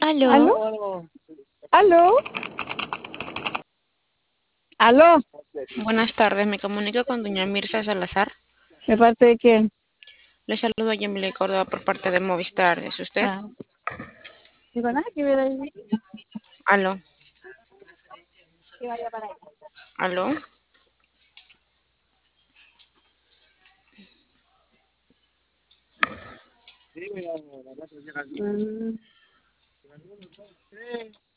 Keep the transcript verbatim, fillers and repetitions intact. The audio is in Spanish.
Aló, ¿Aló? ¿Aló? ¿Aló? buenas tardes. Me comunico con doña Mirza Salazar. ¿De parte de quién? Le saludo a Yamile Córdoba por parte de Movistar. ¿Es usted? Ah, digo, nada que ver ahí. Aló, Que vaya para allá. aló. Mm.